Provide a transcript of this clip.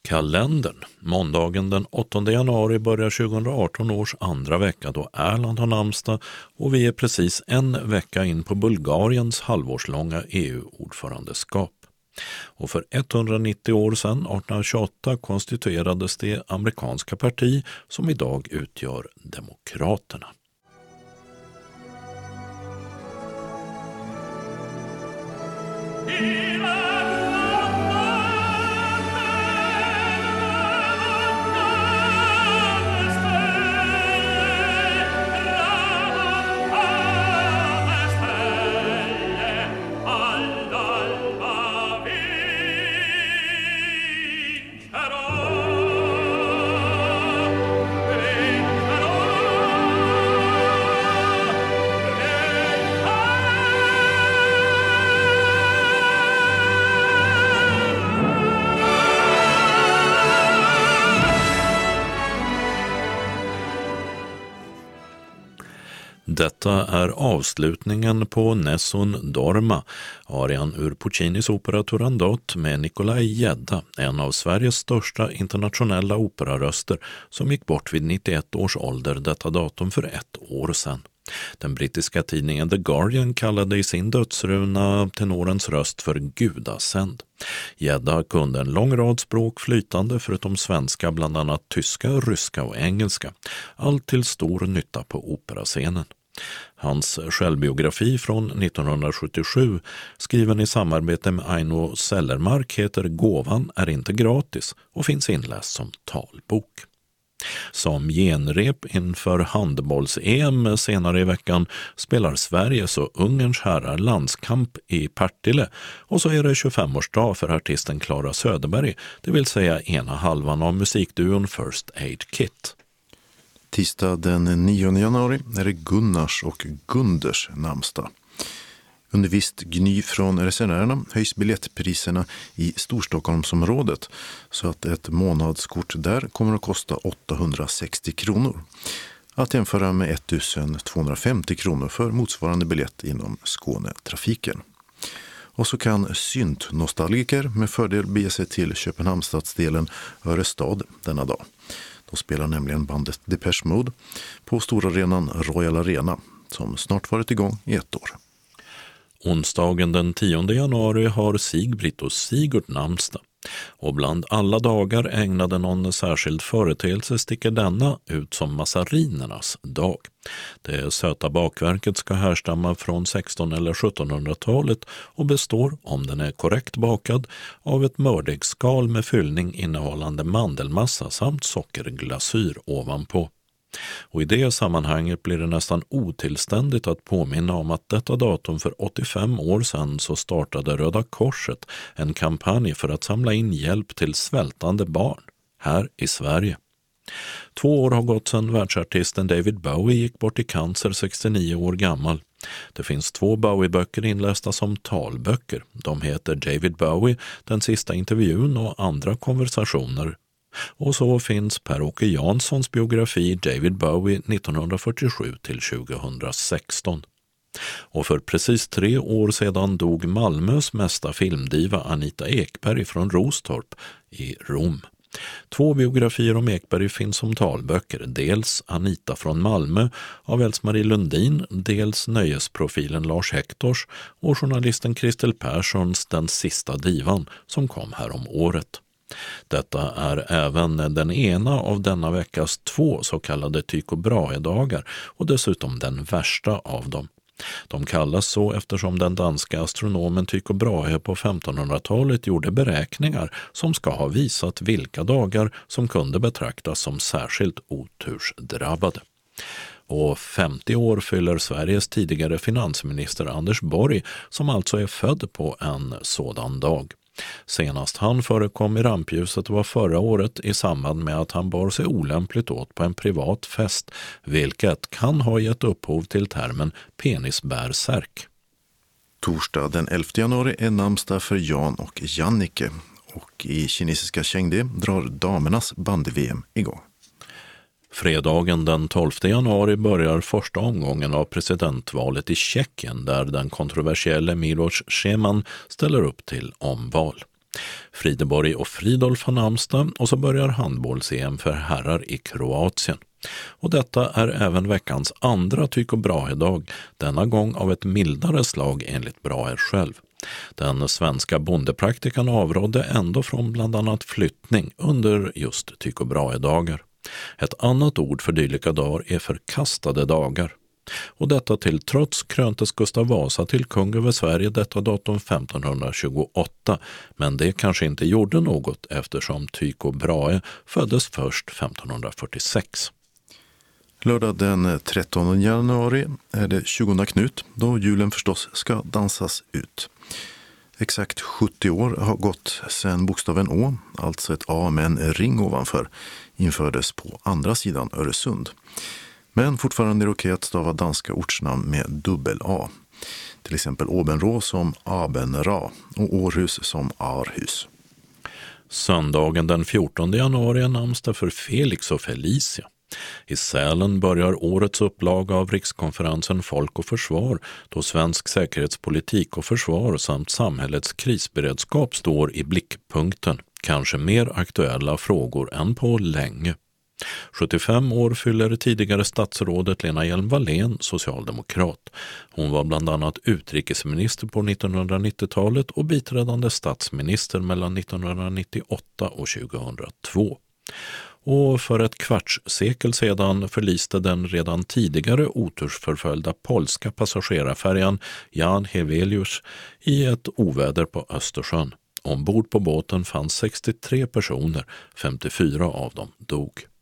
Kalendern. Måndagen den 8 januari börjar 2018 års andra vecka då Erland har namnsdag och vi är precis en vecka in på Bulgariens halvårslånga EU-ordförandeskap. Och för 190 år sedan, 1828, konstituerades det amerikanska parti som idag utgör Demokraterna. Detta är avslutningen på Nessun Dorma, arian ur Puccinis opera Turandot med Nikolaj Gedda, en av Sveriges största internationella operaröster som gick bort vid 91 års ålder detta datum för 1 år sedan. Den brittiska tidningen The Guardian kallade i sin dödsruna tenorens röst för gudasänd. Gedda kunde en lång rad språk flytande förutom svenska, bland annat tyska, ryska och engelska. Allt till stor nytta på operascenen. Hans självbiografi från 1977, skriven i samarbete med Aino Sellermark, heter Gåvan är inte gratis och finns inläst som talbok. Som genrep inför handbolls-EM senare i veckan spelar Sveriges och Ungerns herrar landskamp i Partille, och så är det 25-årsdag för artisten Clara Söderberg, det vill säga ena halvan av musikduon First Aid Kit. Tisdag den 9 januari är det Gunnars och Gunders namnsdag. Under visst gny från resenärerna höjs biljettpriserna i Storstockholmsområdet så att ett månadskort där kommer att kosta 860 kronor. Att jämföra med 1250 kronor för motsvarande biljett inom Skånetrafiken. Och så kan syntnostalgiker med fördel bege sig till Köpenhamnsstadsdelen Örestad denna dag. Då spelar nämligen bandet Depeche Mode på storarenan Royal Arena som snart varit igång i 1 år. Onsdagen den 10 januari har Sigbritt och Sigurd namnsdag. Och bland alla dagar ägnade någon särskild företeelse sticker denna ut som massarinernas dag. Det söta bakverket ska härstamma från 1600- eller 1700-talet och består, om den är korrekt bakad, av ett mördegsskal med fyllning innehållande mandelmassa samt sockerglasyr ovanpå. Och i det sammanhanget blir det nästan otillständigt att påminna om att detta datum för 85 år sedan så startade Röda Korset en kampanj för att samla in hjälp till svältande barn här i Sverige. 2 år har gått sedan världsartisten David Bowie gick bort i cancer 69 år gammal. Det finns 2 Bowie-böcker inlästa som talböcker. De heter David Bowie, den sista intervjun och andra konversationer. Och så finns Per-Åke Janssons biografi David Bowie 1947 till 2016. Och för precis 3 år sedan dog Malmös mesta filmdiva Anita Ekberg från Rostorp i Rom. 2 biografier om Ekberg finns som talböcker, dels Anita från Malmö av Else-Marie Lundin, dels nöjesprofilen Lars Hektors och journalisten Kristel Perssons Den sista divan som kom här om året. Detta är även den ena av denna veckas 2 så kallade Tycho Brahe-dagar och dessutom den värsta av dem. De kallas så eftersom den danska astronomen Tycho Brahe på 1500-talet gjorde beräkningar som ska ha visat vilka dagar som kunde betraktas som särskilt otursdrabbade. Och 50 år fyller Sveriges tidigare finansminister Anders Borg, som alltså är född på en sådan dag. Senast han förekom i rampljuset var förra året i samband med att han bar sig olämpligt åt på en privat fest, vilket kan ha gett upphov till termen penisbärsärk. Torsdag den 11 januari är namnsdag för Jan och Jannike, och i kinesiska Chengde drar damernas bandy-VM igång. Fredagen den 12 januari börjar första omgången av presidentvalet i Tjeckien där den kontroversiella Miloš Zeman ställer upp till omval. Frideborg och Fridolf har namnsdag och så börjar handbolls-EM för herrar i Kroatien. Och detta är även veckans andra Tycho Brahe-dag, denna gång av ett mildare slag enligt Brahe själv. Den svenska bondepraktikan avrådde ändå från bland annat flyttning under just Tycho Brahe-dagar. Ett annat ord för dylika dagar är förkastade dagar. Och detta till trots kröntes Gustav Vasa till kung över Sverige detta datum 1528, men det kanske inte gjorde något eftersom Tycho Brahe föddes först 1546. Lördag den 13 januari är det 20 Knut, då julen förstås ska dansas ut. Exakt 70 år har gått sedan bokstaven Å, alltså ett A med en ring ovanför, infördes på andra sidan Öresund. Men fortfarande är det okej att stava danska ortsnamn med dubbel A. Till exempel Åbenrå som Abenra och Århus som Arhus. Söndagen den 14 januari är namnsdag för Felix och Felicia. I Sälen börjar årets upplaga av rikskonferensen Folk och försvar, då svensk säkerhetspolitik och försvar samt samhällets krisberedskap står i blickpunkten, kanske mer aktuella frågor än på länge. 75 år fyller tidigare statsrådet Lena Hjelm-Wallén, socialdemokrat. Hon var bland annat utrikesminister på 1990-talet och biträdande statsminister mellan 1998 och 2002. Och för ett kvartssekel sedan förliste den redan tidigare otursförföljda polska passagerarfärjan Jan Heweliusz i ett oväder på Östersjön. Ombord på båten fanns 63 personer, 54 av dem dog.